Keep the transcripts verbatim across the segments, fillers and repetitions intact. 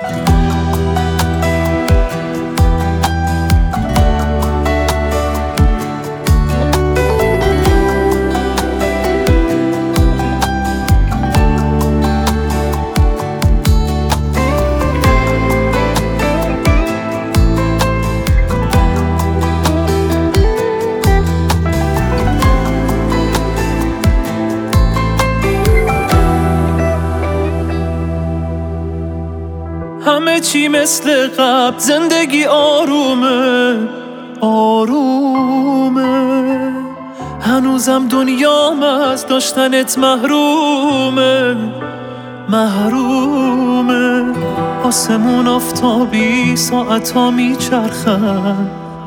همه چی مثل قبل، زندگی آرومه آرومه، هنوزم دنیام از داشتنت محرومه محرومه. آسمون آفتابی ساعتا میچرخن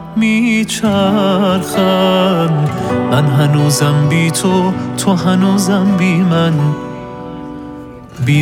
میچرخن، من هنوزم بی تو، تو هنوزم بی من بی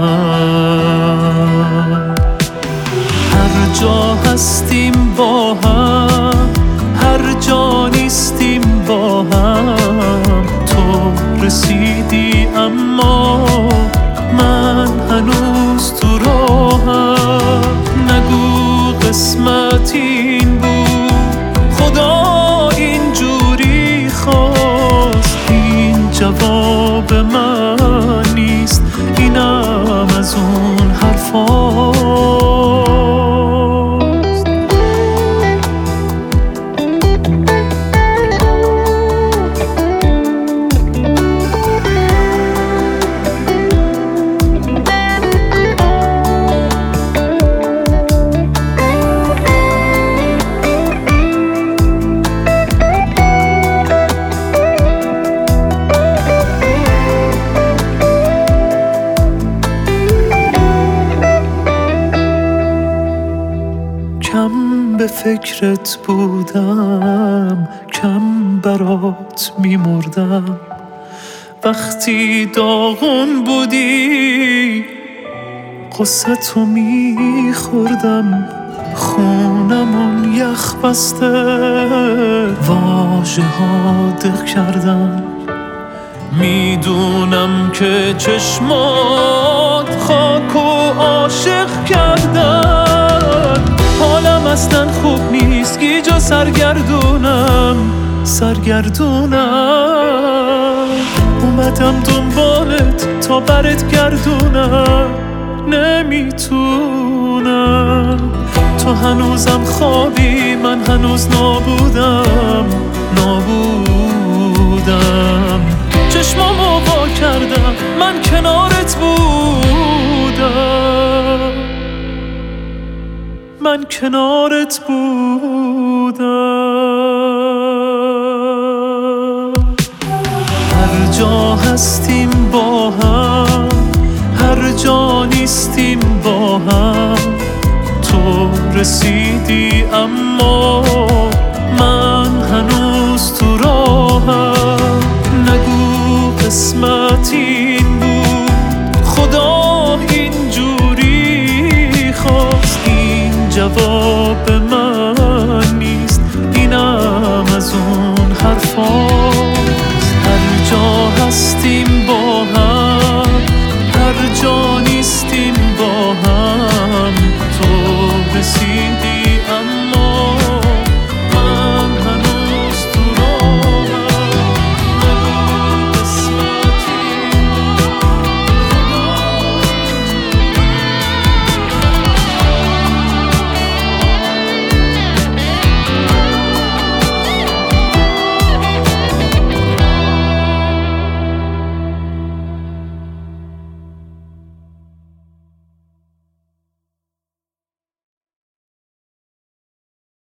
من. هر جا هستیم با هم، هر جا نیستیم با هم، تو رسیدی اما من هنوز تو راهم. نگو قسمت این بود، خدا اینجوری خواست، این جواب من نیست، اینم از اون حرفاست. کم به فکرت بودم، کم برات میمردم، وقتی داغون بودی قصتو میخوردم. خونمون یخ بسته، واژه ها دق کردم، میدونم که چشمات خاک و عاشق کردن. حالم اصلا خوب نیست، گیجا سرگردونم سرگردونم. اومدم دنبالت تا برت گردونم، نمیتونم. تو هنوزم خوابی، من هنوز نابودم نابودم. چشمامو وا کردم، من کنارت بودم، من کنارت بودم. هر جا هستیم با هم، هر جا نیستیم با هم، تو رسیدی اما